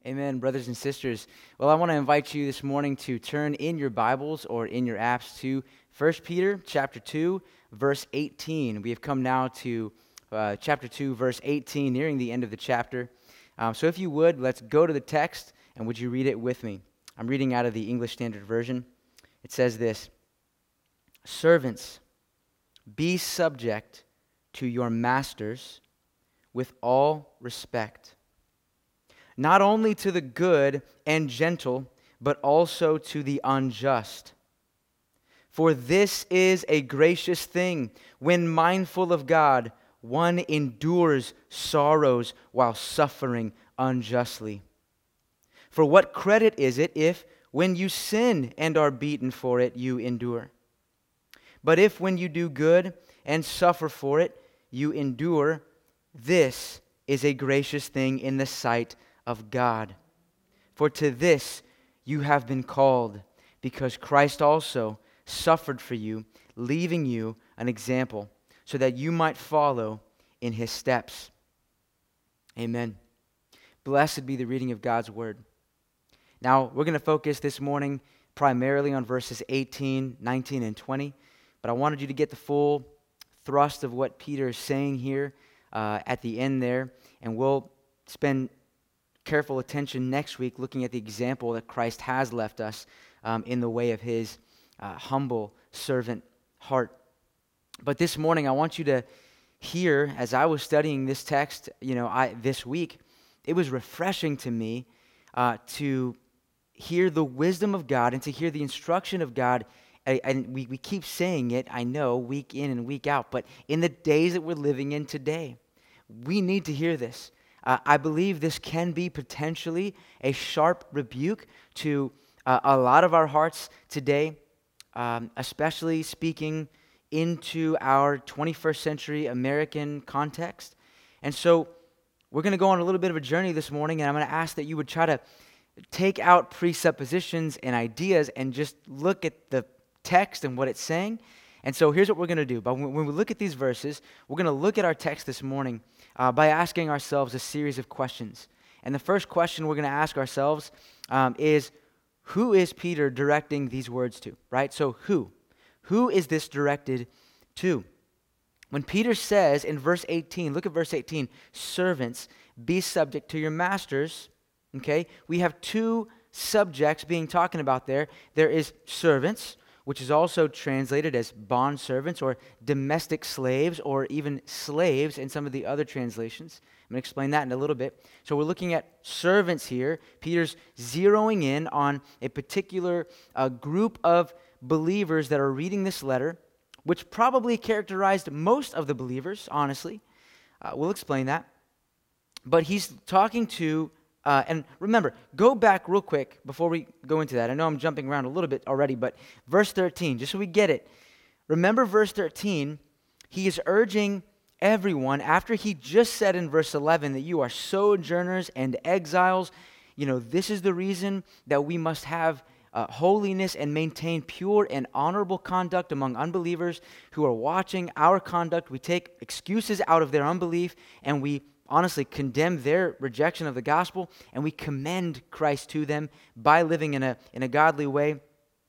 Amen, brothers and sisters. Well, I want to invite you this morning to turn in your Bibles or in your apps to 1 Peter chapter 2, verse 18. We have come now to chapter 2, verse 18, nearing the end of the chapter. So if you would, let's go to the text, and would you read it with me? I'm reading out of the English Standard Version. It says this: "Servants, be subject to your masters with all respect, not only to the good and gentle, but also to the unjust. For this is a gracious thing, when mindful of God, one endures sorrows while suffering unjustly. For what credit is it if, when you sin and are beaten for it, you endure? But if when you do good and suffer for it, you endure, this is a gracious thing in the sight of God. For to this you have been called, because Christ also suffered for you, leaving you an example, so that you might follow in his steps." Amen. Blessed be the reading of God's word. Now, we're going to focus this morning primarily on verses 18, 19, and 20, but I wanted you to get the full thrust of what Peter is saying here at the end there, and we'll spend careful attention next week looking at the example that Christ has left us in the way of his humble servant heart. But this morning, I want you to hear, as I was studying this text, this week, it was refreshing to me to hear the wisdom of God and to hear the instruction of God. And we keep saying it, I know, week in and week out, but in the days that we're living in today, we need to hear this. I believe this can be potentially a sharp rebuke to a lot of our hearts today, especially speaking into our 21st century American context. And so we're going to go on a little bit of a journey this morning, and I'm going to ask that you would try to take out presuppositions and ideas and just look at the text and what it's saying. And so here's what we're going to do. But when we look at these verses, we're going to look at our text this morning by asking ourselves a series of questions. And the first question we're going to ask ourselves is, who is Peter directing these words to, right? So who? Who is this directed to? When Peter says in verse 18, look at verse 18, "Servants, be subject to your masters," okay? We have two subjects being talking about there. There is servants, which is also translated as bondservants or domestic slaves or even slaves in some of the other translations. I'm going to explain that in a little bit. So we're looking at servants here. Peter's zeroing in on a particular group of believers that are reading this letter, which probably characterized most of the believers, honestly. We'll explain that. But he's talking to and remember, go back real quick before we go into that. I know I'm jumping around a little bit already, but verse 13, just so we get it. Remember verse 13, he is urging everyone, after he just said in verse 11 that you are sojourners and exiles. This is the reason that we must have holiness and maintain pure and honorable conduct among unbelievers who are watching our conduct. We take excuses out of their unbelief, and we honestly condemn their rejection of the gospel, and we commend Christ to them by living in a godly way.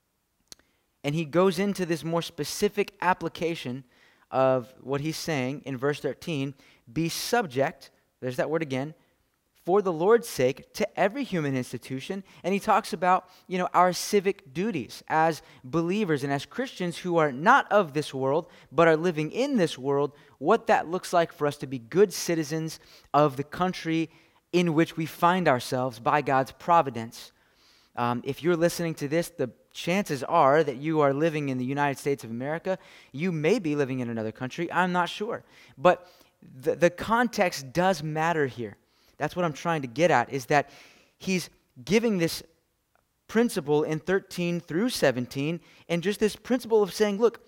And he goes into this more specific application of what he's saying in verse 13, "Be subject," there's that word again, "for the Lord's sake to every human institution." And he talks about, our civic duties as believers and as Christians who are not of this world, but are living in this world, what that looks like for us to be good citizens of the country in which we find ourselves by God's providence. If you're listening to this, the chances are that you are living in the United States of America. You may be living in another country. I'm not sure. But the context does matter here. That's what I'm trying to get at, is that he's giving this principle in 13 through 17, and just this principle of saying, look,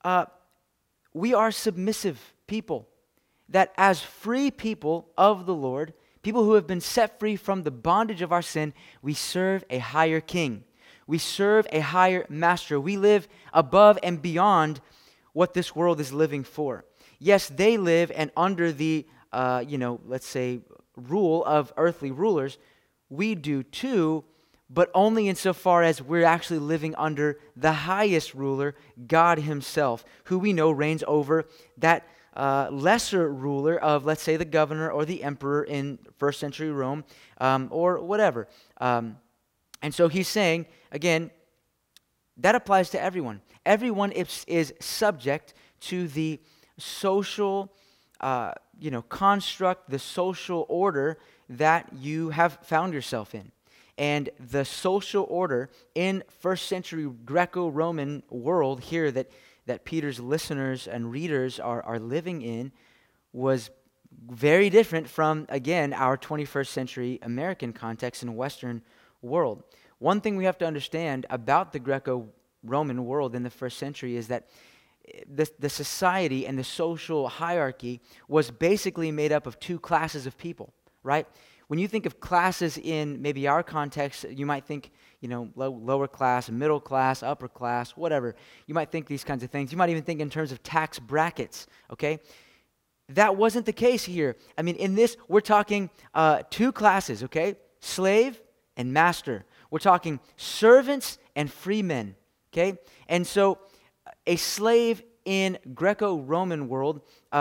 we are submissive people, that as free people of the Lord, people who have been set free from the bondage of our sin, we serve a higher king. We serve a higher master. We live above and beyond what this world is living for. Yes, they live and under the, let's say, rule of earthly rulers. we do too, but only insofar as we're actually living under the highest ruler, God himself, who we know reigns over that lesser ruler of, let's say, the governor or the emperor in first century Rome, or whatever. And so he's saying, again, that applies to everyone. Everyone is subject to the social construct, the social order that you have found yourself in. And the social order in first century Greco-Roman world here that Peter's listeners and readers are living in was very different from, again, our 21st century American context in Western world. One thing we have to understand about the Greco-Roman world in the first century is that the society and the social hierarchy was basically made up of two classes of people, right? When you think of classes in maybe our context, you might think, lower class, middle class, upper class, whatever. You might think these kinds of things. You might even think in terms of tax brackets, okay? That wasn't the case here. I mean, in this, we're talking two classes, okay? Slave and master. We're talking servants and free men, okay? And so a slave in Greco-Roman world,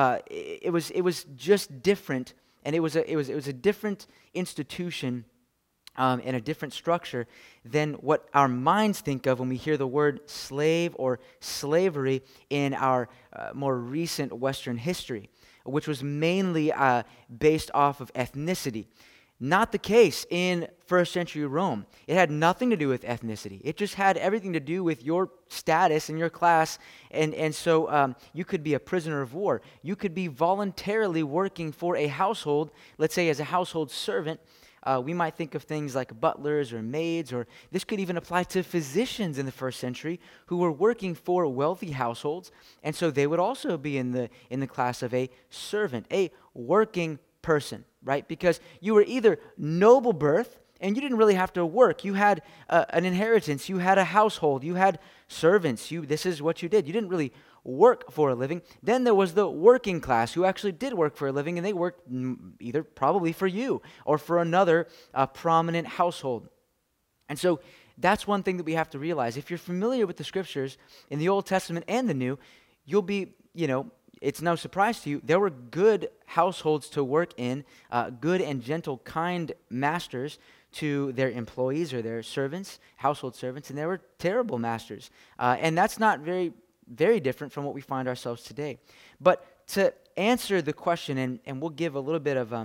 it was just different, and it was a different institution and a different structure than what our minds think of when we hear the word slave or slavery in our more recent Western history, which was mainly based off of ethnicity. Not the case in first century Rome. It had nothing to do with ethnicity. It just had everything to do with your status and your class. And so you could be a prisoner of war. You could be voluntarily working for a household, let's say as a household servant. We might think of things like butlers or maids, or this could even apply to physicians in the first century who were working for wealthy households. And so they would also be in the class of a servant, a working person, right? Because you were either noble birth, and you didn't really have to work. You had an inheritance. You had a household. You had servants. This is what you did. You didn't really work for a living. Then there was the working class who actually did work for a living, and they worked either probably for you or for another prominent household. And so that's one thing that we have to realize. If you're familiar with the scriptures in the Old Testament and the New, you'll be, it's no surprise to you, there were good households to work in, good and gentle, kind masters to their employees or their servants, household servants, and there were terrible masters. And that's not very, very different from what we find ourselves today. But to answer the question, and we'll give a little bit of,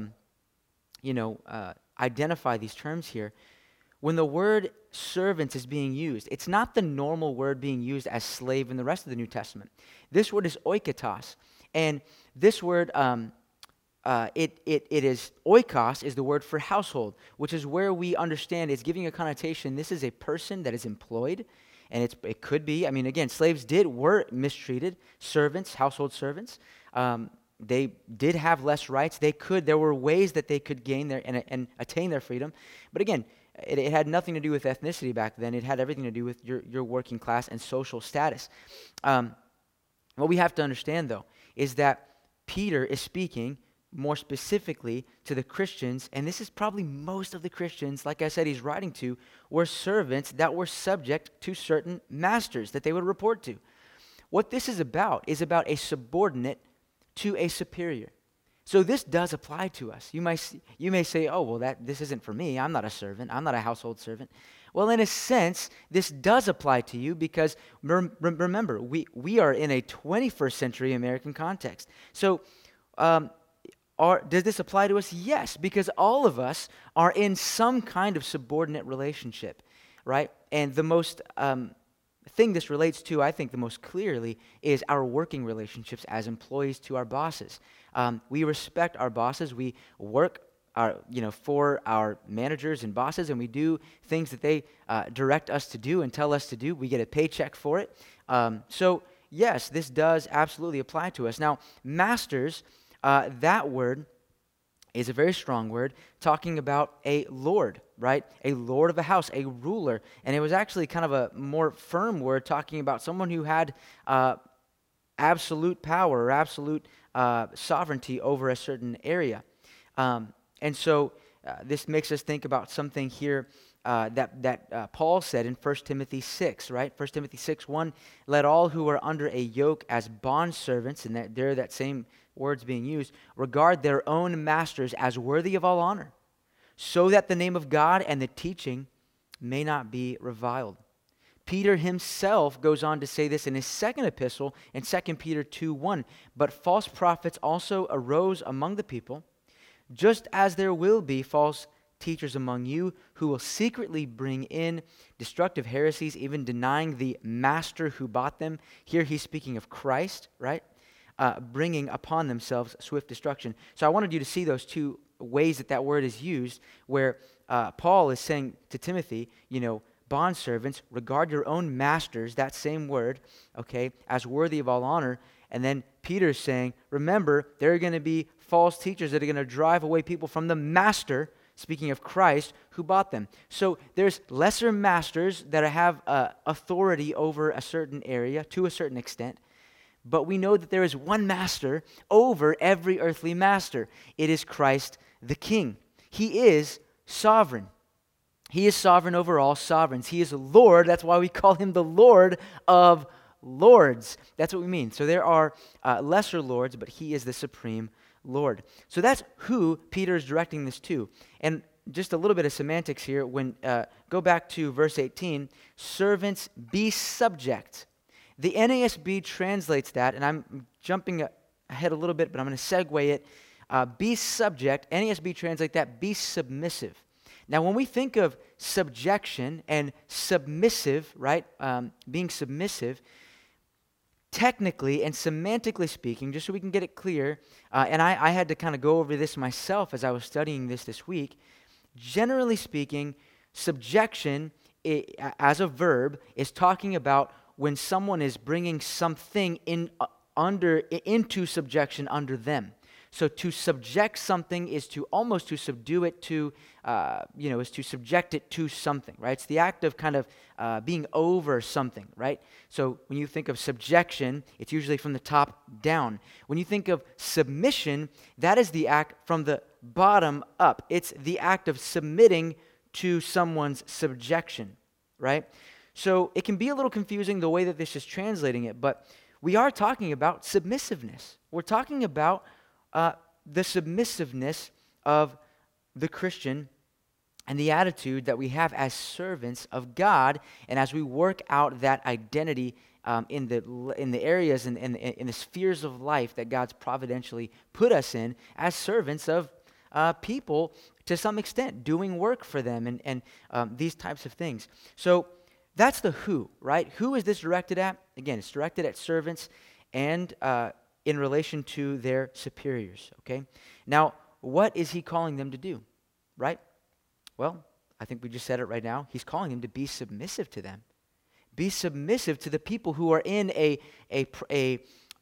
identify these terms here. When the word servants is being used, it's not the normal word being used as slave in the rest of the New Testament. This word is oikotos, and this word, it is oikos is the word for household, which is where we understand it's giving a connotation. This is a person that is employed, and it could be. I mean, again, slaves were mistreated. Servants, household servants, they did have less rights. There were ways that they could gain their and attain their freedom, but again. It had nothing to do with ethnicity back then. It had everything to do with your working class and social status. What we have to understand, though, is that Peter is speaking more specifically to the Christians, and this is probably most of the Christians, like I said, he's writing to, were servants that were subject to certain masters that they would report to. What this is about a subordinate to a superior. So this does apply to us. You may say, oh, well, this isn't for me. I'm not a servant. I'm not a household servant. Well, in a sense, this does apply to you because remember, we are in a 21st century American context. So does this apply to us? Yes, because all of us are in some kind of subordinate relationship, right? And the most thing this relates to, I think the most clearly, is our working relationships as employees to our bosses. We respect our bosses. We work for our managers and bosses, and we do things that they direct us to do and tell us to do. We get a paycheck for it. So yes, this does absolutely apply to us. Now, masters, that word is a very strong word, talking about a lord, right? A lord of a house, a ruler. And it was actually kind of a more firm word talking about someone who had absolute power or absolute sovereignty over a certain area. And so this makes us think about something here that Paul said in 1 Timothy 6, right? 1 Timothy 6:1, let all who are under a yoke as bondservants, and that same words being used, regard their own masters as worthy of all honor, so that the name of God and the teaching may not be reviled. Peter himself goes on to say this in his second epistle in 2 Peter 2:1. But false prophets also arose among the people, just as there will be false teachers among you who will secretly bring in destructive heresies, even denying the master who bought them. Here he's speaking of Christ, right? Bringing upon themselves swift destruction. So I wanted you to see those two ways that word is used, where Paul is saying to Timothy, bondservants, regard your own masters, that same word, okay, as worthy of all honor. And then Peter's saying, remember, there are going to be false teachers that are going to drive away people from the master, speaking of Christ, who bought them. So there's lesser masters that have authority over a certain area to a certain extent, but we know that there is one master over every earthly master. It is Christ the King. He is sovereign. He is sovereign over all sovereigns. He is Lord. That's why we call him the Lord of Lords. That's what we mean. So there are lesser lords, but he is the supreme Lord. So that's who Peter is directing this to. And just a little bit of semantics here. When go back to verse 18, servants, be subject. The NASB translates that, and I'm jumping ahead a little bit, but I'm going to segue it. Be subject. NASB translate that, be submissive. Now, when we think of subjection and submissive, right, being submissive, technically and semantically speaking, just so we can get it clear, and I had to kind of go over this myself as I was studying this week, generally speaking, subjection as a verb is talking about when someone is bringing something into subjection under them. So to subject something is to almost to subdue it to, is to subject it to something, right? It's the act of kind of being over something, right? So when you think of subjection, it's usually from the top down. When you think of submission, that is the act from the bottom up. It's the act of submitting to someone's subjection, right? So it can be a little confusing the way that this is translating it, but we are talking about submissiveness. We're talking about the submissiveness of the Christian and the attitude that we have as servants of God, and as we work out that identity in the areas and in the spheres of life that God's providentially put us in as servants of people to some extent, doing work for them and these types of things. So that's the who, right? Who is this directed at? Again, it's directed at servants and in relation to their superiors, okay? Now, what is he calling them to do, right? Well, I think we just said it right now. He's calling them to be submissive to them. Be submissive to the people who are in a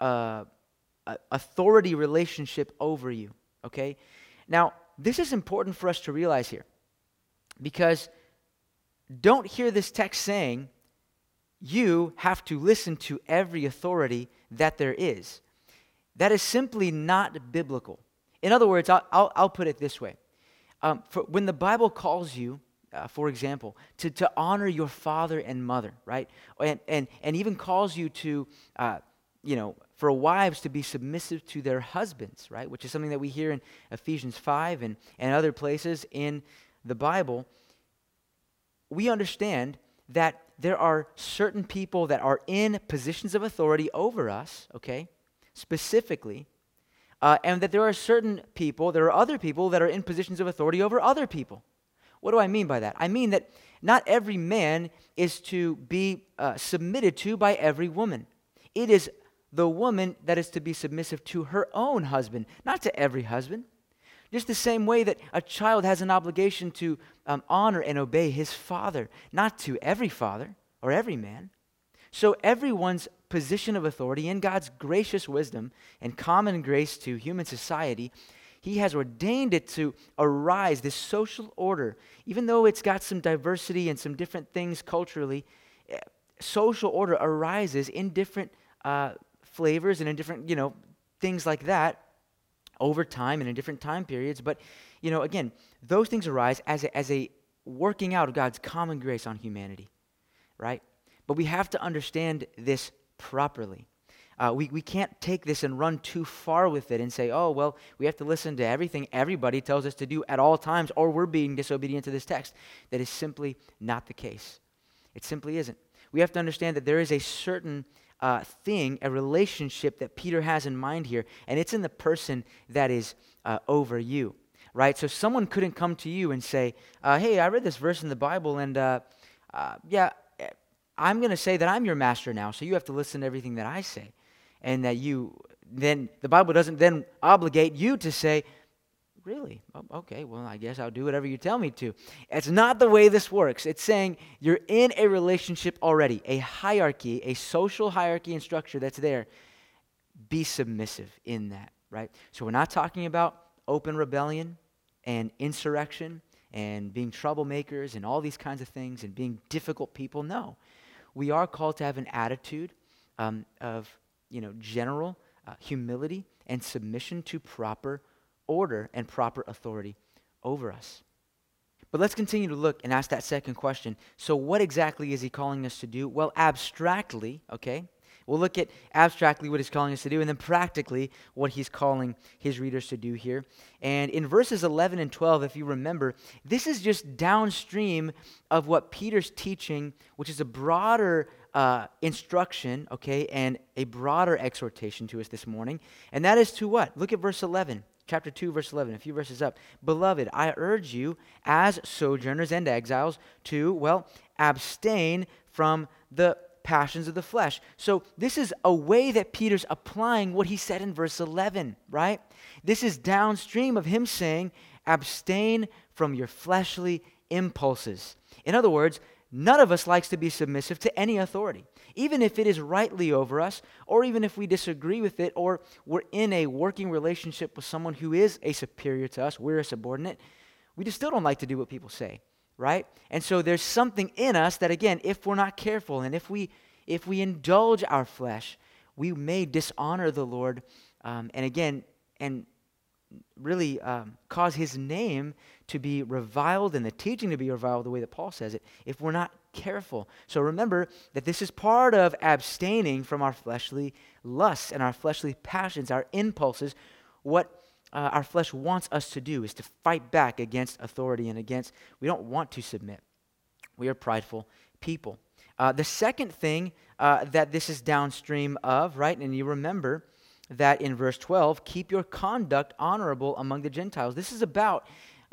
authority relationship over you, okay? Now, this is important for us to realize here, because don't hear this text saying you have to listen to every authority that there is. That is simply not biblical. In other words, I'll put it this way. When the Bible calls you, for example, to honor your father and mother, right? And even calls you to, for wives to be submissive to their husbands, right? Which is something that we hear in Ephesians 5 and other places in the Bible. We understand that there are certain people that are in positions of authority over us, okay? Specifically, and that there are other people that are in positions of authority over other people. What do I mean by that? I mean that not every man is to be submitted to by every woman. It is the woman that is to be submissive to her own husband, not to every husband. Just the same way that a child has an obligation to honor and obey his father, not to every father or every man. So everyone's position of authority in God's gracious wisdom and common grace to human society, he has ordained it to arise, this social order. Even though it's got some diversity and some different things culturally, social order arises in different flavors and in different, things like that over time and in different time periods. But, again, those things arise as a working out of God's common grace on humanity, right? But we have to understand this properly. We can't take this and run too far with it and say, oh, well, we have to listen to everything everybody tells us to do at all times, or we're being disobedient to this text. That is simply not the case. It simply isn't. We have to understand that there is a certain thing, a relationship that Peter has in mind here, and it's in the person that is over you, right? So someone couldn't come to you and say, hey, I read this verse in the Bible, and I'm going to say that I'm your master now, so you have to listen to everything that I say. And that then the Bible doesn't then obligate you to say, really? Okay, well, I guess I'll do whatever you tell me to. It's not the way this works. It's saying you're in a relationship already, a hierarchy, a social hierarchy and structure that's there. Be submissive in that, right? So we're not talking about open rebellion and insurrection and being troublemakers and all these kinds of things and being difficult people. No. We are called to have an attitude of general humility and submission to proper order and proper authority over us. But let's continue to look and ask that second question. So what exactly is he calling us to do? Well, abstractly, okay? We'll look at abstractly what he's calling us to do, and then practically what he's calling his readers to do here. And in verses 11 and 12, if you remember, this is just downstream of what Peter's teaching, which is a broader instruction, okay, and a broader exhortation to us this morning. And that is to what? Look at verse 11. Chapter 2, verse 11, a few verses up. Beloved, I urge you as sojourners and exiles to, abstain from the passions of the flesh. So this is a way that Peter's applying what he said in verse 11, right? This is downstream of him saying, abstain from your fleshly impulses. In other words, none of us likes to be submissive to any authority, even if it is rightly over us, or even if we disagree with it, or we're in a working relationship with someone who is a superior to us, we're a subordinate. We just still don't like to do what people say. Right? And so there's something in us that, again, if we're not careful and if we indulge our flesh, we may dishonor the Lord and really cause his name to be reviled and the teaching to be reviled the way that Paul says it if we're not careful. So remember that this is part of abstaining from our fleshly lusts and our fleshly passions, our impulses. What our flesh wants us to do is to fight back against authority and we don't want to submit. We are prideful people. The second thing that this is downstream of, right, and you remember that in verse 12, keep your conduct honorable among the Gentiles. This is about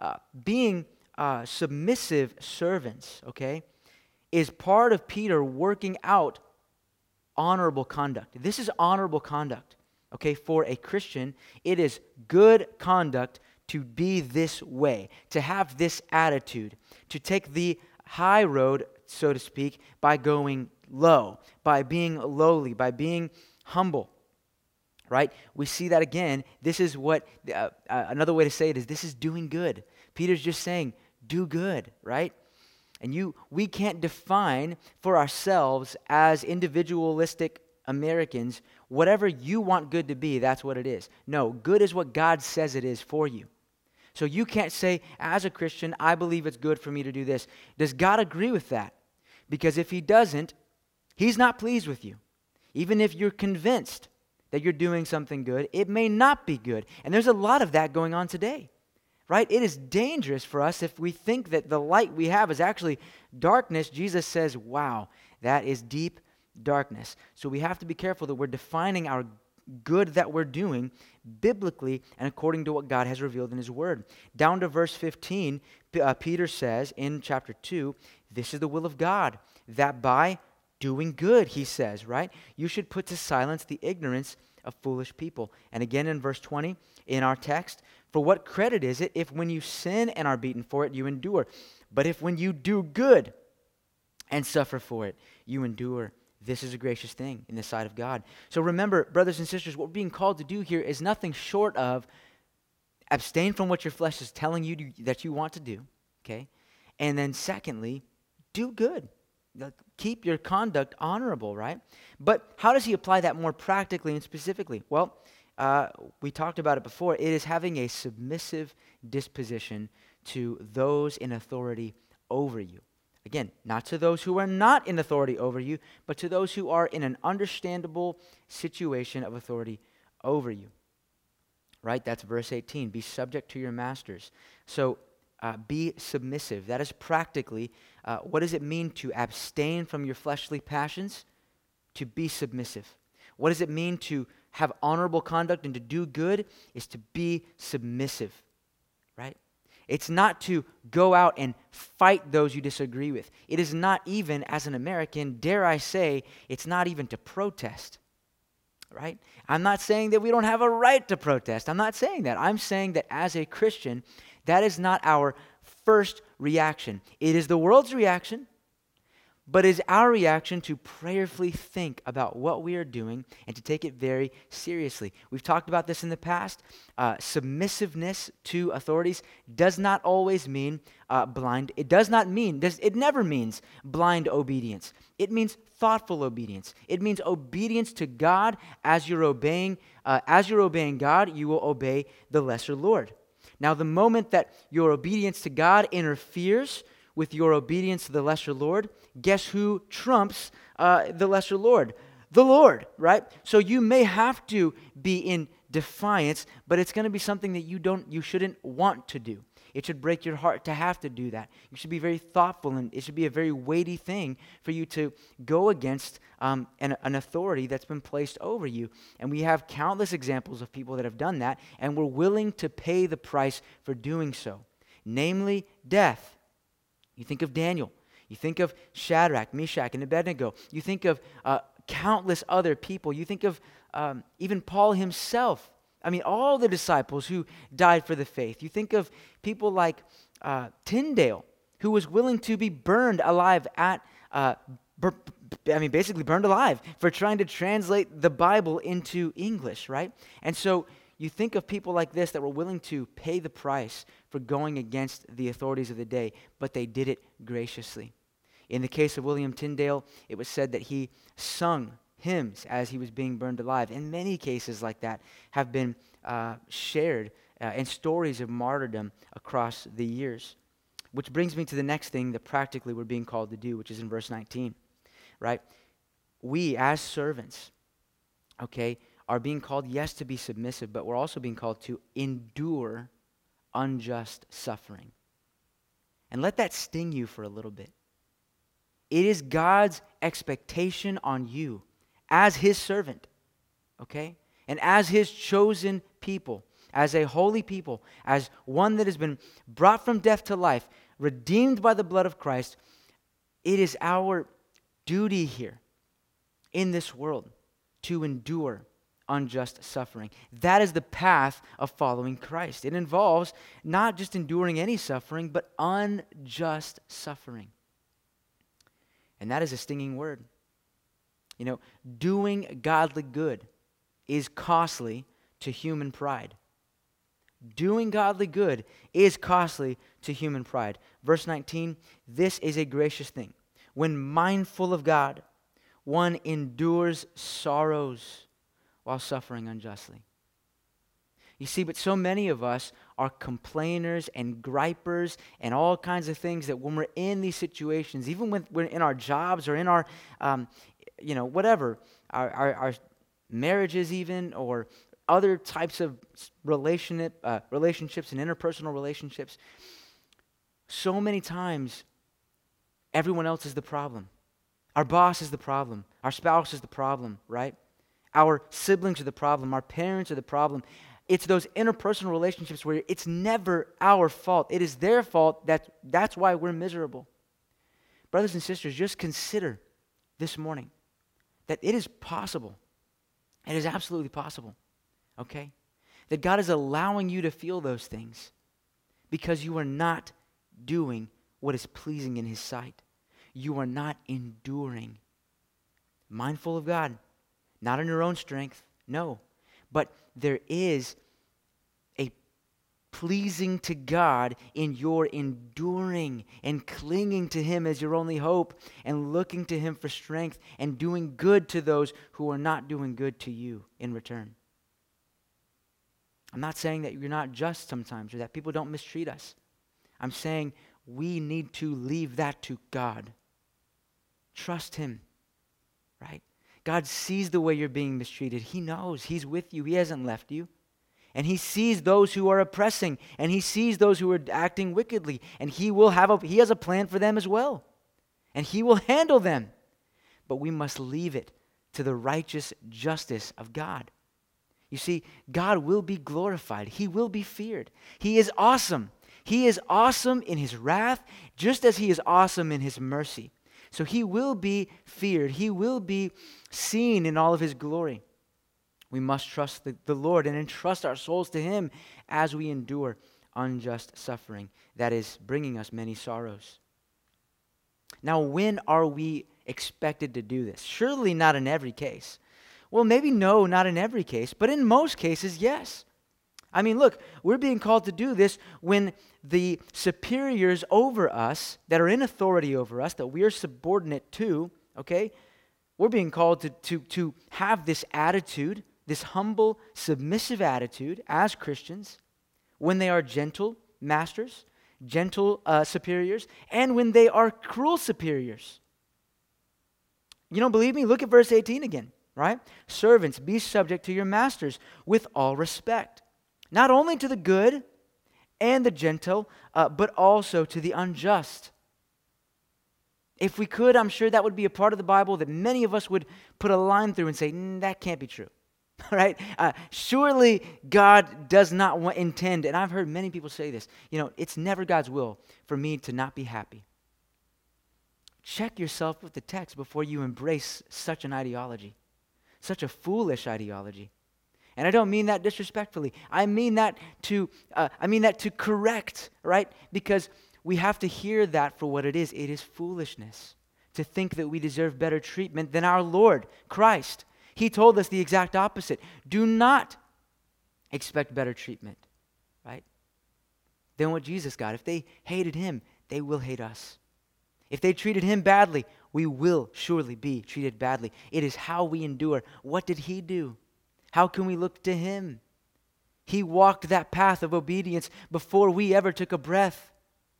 being submissive servants, okay, is part of Peter working out honorable conduct. This is honorable conduct. Okay, for a Christian, it is good conduct to be this way, to have this attitude, to take the high road, so to speak, by going low, by being lowly, by being humble, right? We see that again. This is what, another way to say it is, this is doing good. Peter's just saying, do good, right? And we can't define for ourselves as individualistic Americans, whatever you want good to be, that's what it is. No, good is what God says it is for you. So you can't say, as a Christian, I believe it's good for me to do this. Does God agree with that? Because if he doesn't, he's not pleased with you. Even if you're convinced that you're doing something good, it may not be good. And there's a lot of that going on today, right? It is dangerous for us if we think that the light we have is actually darkness. Jesus says, wow, that is deep darkness. So we have to be careful that we're defining our good that we're doing biblically and according to what God has revealed in his word. Down to verse 15, Peter says in chapter 2, this is the will of God, that by doing good, he says, right? You should put to silence the ignorance of foolish people. And again in verse 20, in our text, for what credit is it if when you sin and are beaten for it, you endure? But if when you do good and suffer for it, you endure, this is a gracious thing in the sight of God. So remember, brothers and sisters, what we're being called to do here is nothing short of abstain from what your flesh is telling you that you want to do, okay? And then secondly, do good. Keep your conduct honorable, right? But how does he apply that more practically and specifically? Well, we talked about it before, it is having a submissive disposition to those in authority over you. Again, not to those who are not in authority over you, but to those who are in an understandable situation of authority over you. Right? That's verse 18. Be subject to your masters. So be submissive. That is practically, what does it mean to abstain from your fleshly passions? To be submissive. What does it mean to have honorable conduct and to do good? Is to be submissive. Right? It's not to go out and fight those you disagree with. It is not even, as an American, dare I say, it's not even to protest. Right? I'm not saying that we don't have a right to protest. I'm not saying that. I'm saying that as a Christian, that is not our first reaction. It is the world's reaction, but it is our reaction to prayerfully think about what we are doing and to take it very seriously. We've talked about this in the past. Submissiveness to authorities does not always mean blind. It never means blind obedience. It means thoughtful obedience. It means obedience to God. As you're obeying God, you will obey the lesser Lord. Now, the moment that your obedience to God interferes with your obedience to the lesser Lord, guess who trumps the lesser Lord? The Lord, right? So you may have to be in defiance, but it's going to be something that you shouldn't want to do. It should break your heart to have to do that. You should be very thoughtful, and it should be a very weighty thing for you to go against an authority that's been placed over you. And we have countless examples of people that have done that, and were willing to pay the price for doing so, namely death. You think of Daniel. You think of Shadrach, Meshach, and Abednego. You think of countless other people. You think of even Paul himself. I mean, all the disciples who died for the faith. You think of people like Tyndale, who was willing to be burned alive basically burned alive for trying to translate the Bible into English, right? And so you think of people like this that were willing to pay the price for going against the authorities of the day, but they did it graciously. In the case of William Tyndale, it was said that he sung hymns as he was being burned alive. And many cases like that have been shared in stories of martyrdom across the years. Which brings me to the next thing that practically we're being called to do, which is in verse 19, right? We as servants, okay, are being called, yes, to be submissive, but we're also being called to endure unjust suffering. And let that sting you for a little bit. It is God's expectation on you as his servant, okay? And as his chosen people, as a holy people, as one that has been brought from death to life, redeemed by the blood of Christ, it is our duty here in this world to endure unjust suffering. That is the path of following Christ. It involves not just enduring any suffering, but unjust suffering. And that is a stinging word. You know, doing godly good is costly to human pride. Doing godly good is costly to human pride. Verse 19, this is a gracious thing. When mindful of God, one endures sorrows while suffering unjustly. You see, but so many of us are complainers and gripers and all kinds of things that when we're in these situations, even when we're in our jobs or in our, whatever, our marriages even, or other types of relationships and interpersonal relationships, so many times everyone else is the problem. Our boss is the problem. Our spouse is the problem, right? Our siblings are the problem. Our parents are the problem. It's those interpersonal relationships where it's never our fault. It is their fault. That's why we're miserable. Brothers and sisters, just consider this morning that it is possible. It is absolutely possible, okay? That God is allowing you to feel those things because you are not doing what is pleasing in his sight. You are not enduring. Mindful of God, not in your own strength, no. But there is a pleasing to God in your enduring and clinging to him as your only hope and looking to him for strength and doing good to those who are not doing good to you in return. I'm not saying that you're not just sometimes or that people don't mistreat us. I'm saying we need to leave that to God. Trust Him, right? God sees the way you're being mistreated. He knows. He's with you. He hasn't left you. And He sees those who are oppressing, and He sees those who are acting wickedly, and He has a plan for them as well. And He will handle them. But we must leave it to the righteous justice of God. You see, God will be glorified. He will be feared. He is awesome. He is awesome in His wrath, just as He is awesome in His mercy. So He will be feared. He will be seen in all of His glory. We must trust the Lord and entrust our souls to Him as we endure unjust suffering that is bringing us many sorrows. Now, when are we expected to do this? Surely not in every case. Well, maybe no, not in every case, but in most cases, yes. I mean, look, we're being called to do this when the superiors over us, that are in authority over us, that we are subordinate to, okay, we're being called to have this attitude, this humble, submissive attitude as Christians, when they are gentle masters, gentle superiors, and when they are cruel superiors. You don't believe me? Look at verse 18 again, right? Servants, be subject to your masters with all respect, not only to the good and the gentle, but also to the unjust. If we could, I'm sure that would be a part of the Bible that many of us would put a line through and say, that can't be true, right? Surely God does not intend, and I've heard many people say this, it's never God's will for me to not be happy. Check yourself with the text before you embrace such an ideology, such a foolish ideology. And I don't mean that disrespectfully. I mean that to correct, right? Because we have to hear that for what it is. It is foolishness to think that we deserve better treatment than our Lord, Christ. He told us the exact opposite. Do not expect better treatment, right, than what Jesus got. If they hated Him, they will hate us. If they treated Him badly, we will surely be treated badly. It is how we endure. What did He do? How can we look to Him? He walked that path of obedience before we ever took a breath.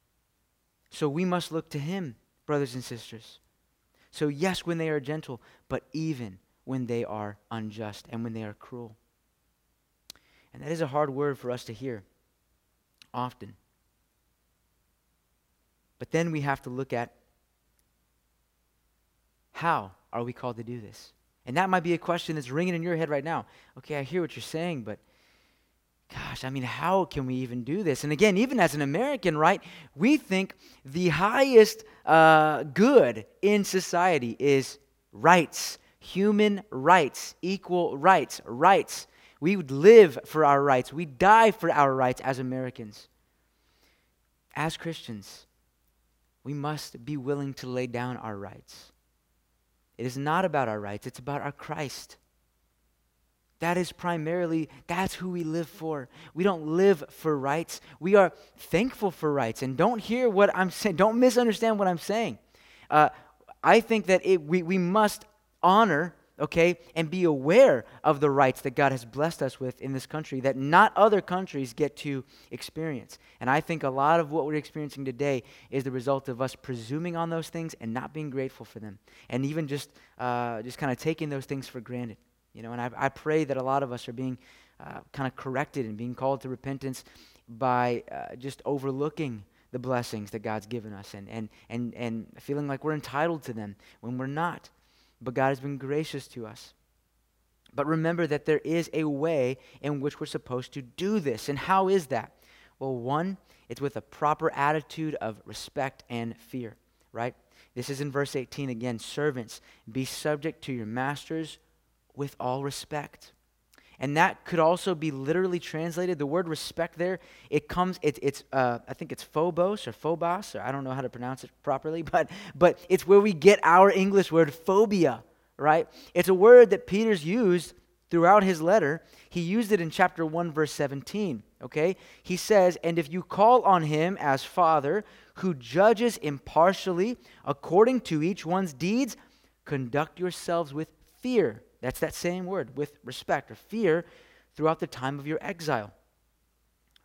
So we must look to Him, brothers and sisters. So yes, when they are gentle, but even when they are unjust and when they are cruel. And that is a hard word for us to hear often. But then we have to look at, how are we called to do this? And that might be a question that's ringing in your head right now. Okay, I hear what you're saying, but gosh, how can we even do this? And again, even as an American, right, we think the highest good in society is rights, human rights, equal rights, rights. We would live for our rights. We die for our rights as Americans. As Christians, we must be willing to lay down our rights. It is not about our rights, it's about our Christ. That's who we live for. We don't live for rights. We are thankful for rights. And don't hear what I'm saying. Don't misunderstand what I'm saying. I think that we must honor, okay, and be aware of the rights that God has blessed us with in this country that not other countries get to experience. And I think a lot of what we're experiencing today is the result of us presuming on those things and not being grateful for them. And even just kind of taking those things for granted. And I pray that a lot of us are being kind of corrected and being called to repentance by just overlooking the blessings that God's given us and feeling like we're entitled to them when we're not. But God has been gracious to us. But remember that there is a way in which we're supposed to do this. And how is that? Well, one, it's with a proper attitude of respect and fear, right? This is in verse 18 again. Servants, be subject to your masters with all respect. And that could also be literally translated. The word respect there, I think it's phobos, or I don't know how to pronounce it properly, but it's where we get our English word phobia, right? It's a word that Peter's used throughout his letter. He used it in chapter 1, verse 17, okay? He says, and if you call on Him as Father, who judges impartially according to each one's deeds, conduct yourselves with fear. That's that same word, with respect or fear, throughout the time of your exile.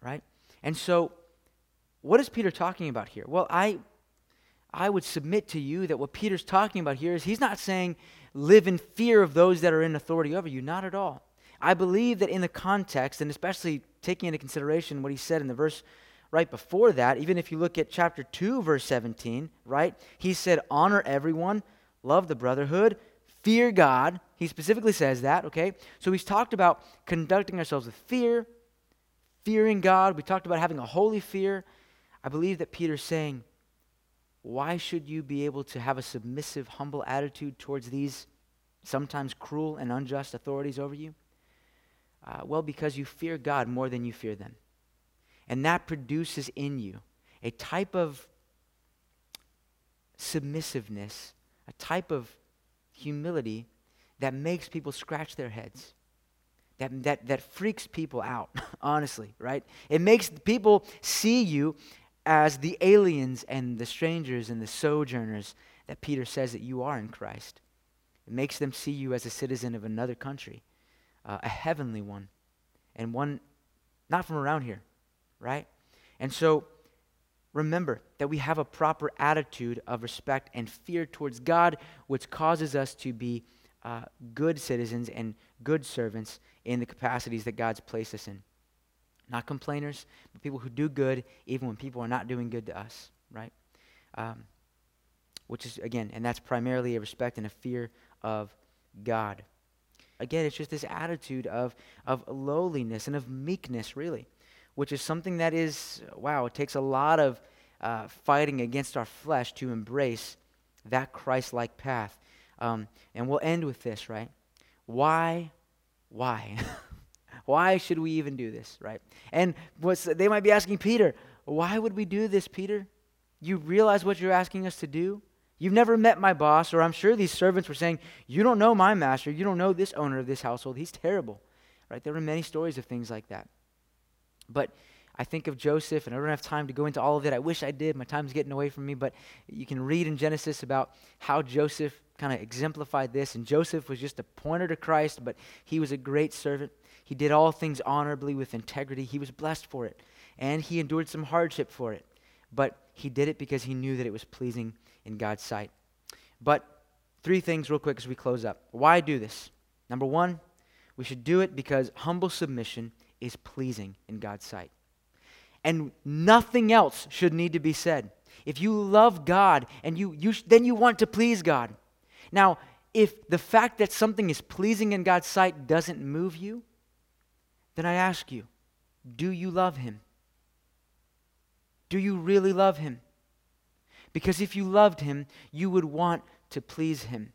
right? And so, what is Peter talking about here? Well, I would submit to you that what Peter's talking about here is he's not saying live in fear of those that are in authority over you. Not at all. I believe that in the context, and especially taking into consideration what he said in the verse right before that, even if you look at chapter 2, verse 17, right? He said, honor everyone, love the brotherhood, fear God. He specifically says that, okay? So he's talked about conducting ourselves with fear, fearing God. We talked about having a holy fear. I believe that Peter's saying, why should you be able to have a submissive, humble attitude towards these sometimes cruel and unjust authorities over you? Well, because you fear God more than you fear them. And that produces in you a type of submissiveness, a type of humility that makes people scratch their heads, that freaks people out, honestly, right? It makes people see you as the aliens and the strangers and the sojourners that Peter says that you are in Christ. It makes them see you as a citizen of another country, a heavenly one, and one not from around here, right? And so remember that we have a proper attitude of respect and fear towards God, which causes us to be good citizens and good servants in the capacities that God's placed us in. Not complainers, but people who do good even when people are not doing good to us, right? Which is, again, and that's primarily a respect and a fear of God. Again, it's just this attitude of lowliness and of meekness, really, which is something that is, it takes a lot of fighting against our flesh to embrace that Christ-like path. And we'll end with this, right? Why? Why should we even do this, right? And they might be asking Peter, why would we do this, Peter? You realize what you're asking us to do? You've never met my boss, or I'm sure these servants were saying, you don't know my master, you don't know this owner of this household, he's terrible, right? There were many stories of things like that. But I think of Joseph, and I don't have time to go into all of it. I wish I did. My time's getting away from me, but you can read in Genesis about how Joseph kind of exemplified this, and Joseph was just a pointer to Christ, but he was a great servant. He did all things honorably with integrity. He was blessed for it, and he endured some hardship for it, but he did it because he knew that it was pleasing in God's sight. But 3 things real quick as we close up. Why do this? Number 1, we should do it because humble submission is pleasing in God's sight. And nothing else should need to be said. If you love God and then you want to please God. Now, if the fact that something is pleasing in God's sight doesn't move you, then I ask you, do you love Him? Do you really love Him? Because if you loved Him, you would want to please Him.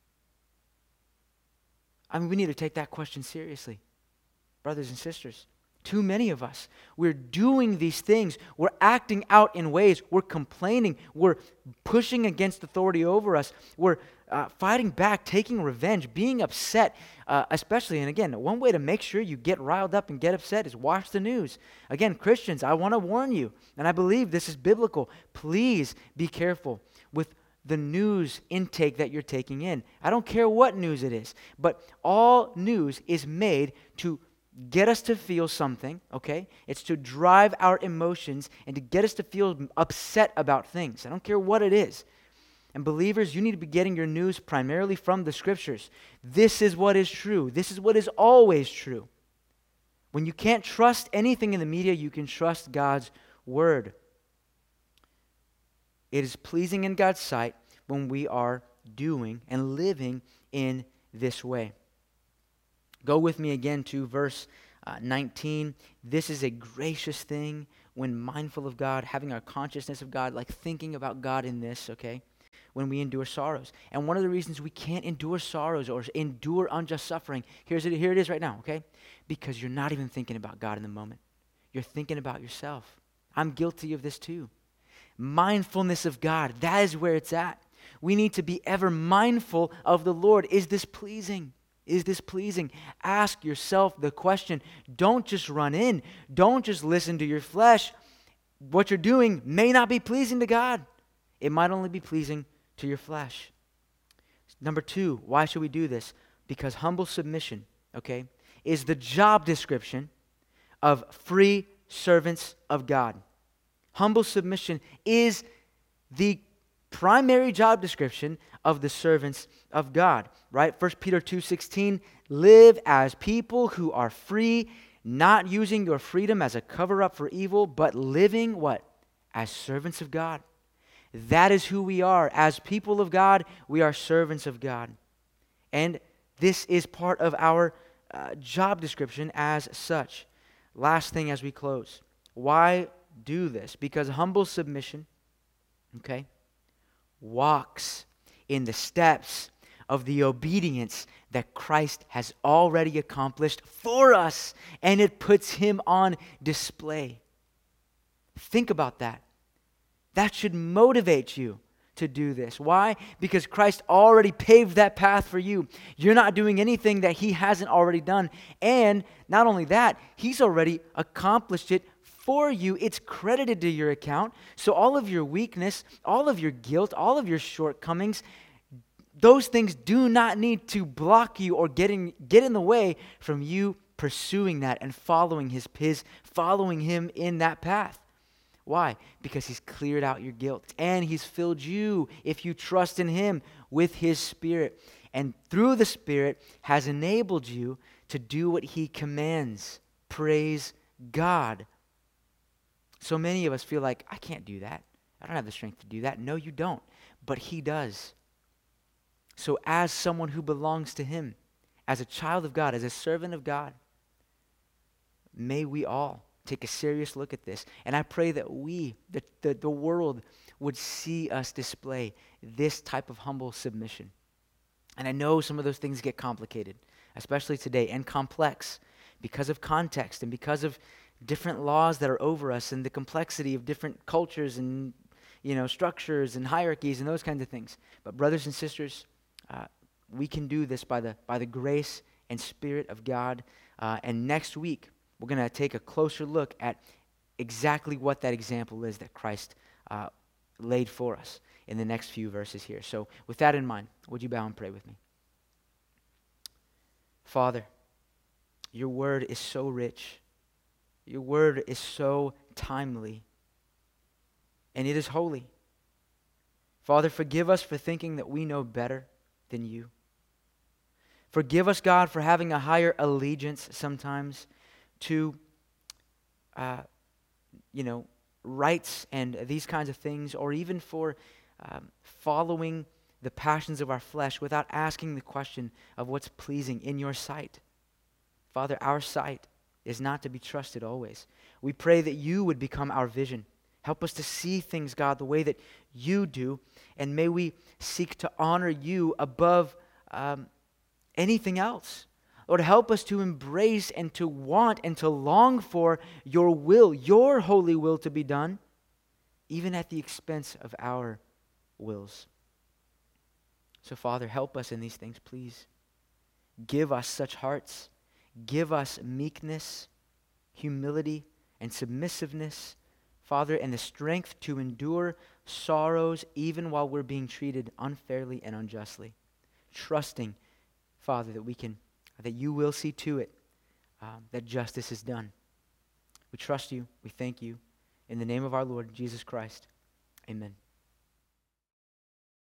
I mean, we need to take that question seriously, brothers and sisters. Too many of us, we're doing these things. We're acting out in ways. We're complaining. We're pushing against authority over us. We're fighting back, taking revenge, being upset, especially, and again, one way to make sure you get riled up and get upset is watch the news. Again, Christians, I want to warn you, and I believe this is biblical. Please be careful with the news intake that you're taking in. I don't care what news it is, but all news is made to get us to feel something, okay? It's to drive our emotions and to get us to feel upset about things. I don't care what it is. And believers, you need to be getting your news primarily from the Scriptures. This is what is true. This is what is always true. When you can't trust anything in the media, you can trust God's Word. It is pleasing in God's sight when we are doing and living in this way. Go with me again to verse 19. This is a gracious thing when mindful of God, having our consciousness of God, like thinking about God in this, okay? When we endure sorrows. And one of the reasons we can't endure sorrows or endure unjust suffering, here it is right now, okay? Because you're not even thinking about God in the moment. You're thinking about yourself. I'm guilty of this too. Mindfulness of God, that is where it's at. We need to be ever mindful of the Lord. Is this pleasing? Is this pleasing? Ask yourself the question. Don't just run in. Don't just listen to your flesh. What you're doing may not be pleasing to God. It might only be pleasing to your flesh. Number 2, why should we do this? Because humble submission, okay, is the job description of free servants of God. Humble submission is the primary job description of the servants of God, right? 1 Peter 2:16, live as people who are free, not using your freedom as a cover-up for evil, but living what? As servants of God. That is who we are. As people of God, we are servants of God. And this is part of our job description as such. Last thing as we close. Why do this? Because humble submission, okay, walks in the steps of the obedience that Christ has already accomplished for us, and it puts him on display. Think about that. That should motivate you to do this. Why? Because Christ already paved that path for you. You're not doing anything that he hasn't already done. And not only that, he's already accomplished it for you. It's credited to your account. So all of your weakness, all of your guilt, all of your shortcomings, those things do not need to block you or get in the way from you pursuing that and following following him in that path. Why? Because he's cleared out your guilt and he's filled you, if you trust in him, with his Spirit. And through the Spirit has enabled you to do what he commands. Praise God. So many of us feel like, I can't do that. I don't have the strength to do that. No, you don't. But he does. So as someone who belongs to him, as a child of God, as a servant of God, may we all take a serious look at this. And I pray that the world, would see us display this type of humble submission. And I know some of those things get complicated, especially today, and complex because of context and because of different laws that are over us and the complexity of different cultures and structures and hierarchies and those kinds of things. But brothers and sisters, we can do this by the grace and Spirit of God. And next week, we're going to take a closer look at exactly what that example is that Christ laid for us in the next few verses here. So with that in mind, would you bow and pray with me? Father, your word is so rich. Your word is so timely. And it is holy. Father, forgive us for thinking that we know better than you. Forgive us, God, for having a higher allegiance sometimes to, rights and these kinds of things, or even for following the passions of our flesh without asking the question of what's pleasing in your sight. Father, our sight is not to be trusted always. We pray that you would become our vision. Help us to see things, God, the way that you do, and may we seek to honor you above anything else. Lord, help us to embrace and to want and to long for your will, your holy will to be done, even at the expense of our wills. So, Father, help us in these things, please. Give us such hearts. Give us meekness, humility, and submissiveness, Father, and the strength to endure sorrows even while we're being treated unfairly and unjustly. Trusting, Father, that you will see to it that justice is done. We trust you. We thank you. In the name of our Lord Jesus Christ, amen.